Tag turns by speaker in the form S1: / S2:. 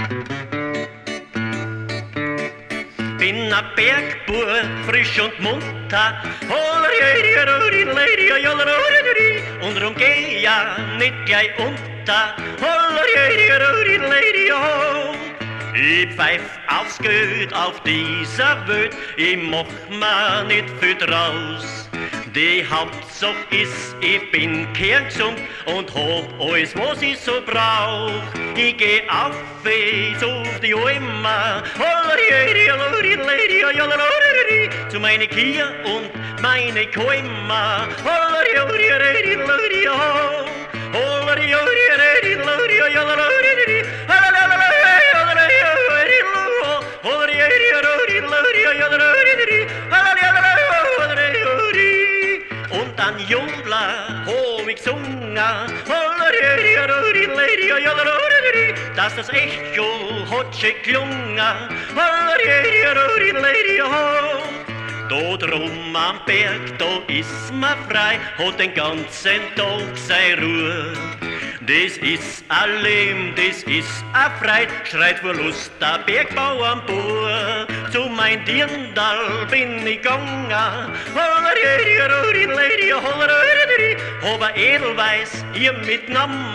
S1: Bin a Bergbur, frisch und munter, und drum geh ja nicht gleich unter. Ich pfeif aufs Geld auf dieser Welt, ich mach mir nicht viel draus. Die Hauptsache ist, ich bin kerngesund und hab alles, was ich so brauch. Ich geh auf die Alma, zu meine Kier und meine Kalma. Und an Jungler hab ich gesungen, dass das Echo hat schon gelungen. Da drum am Berg, da ist man frei, hat den ganzen Tag seine Ruhe. Das ist ein Leben, das ist ein Freit, schreit vor Lust der Bergbau am Bur. Zu mein Dirndl bin ich gegangen, hab ein Edelweiß hier mitgenommen.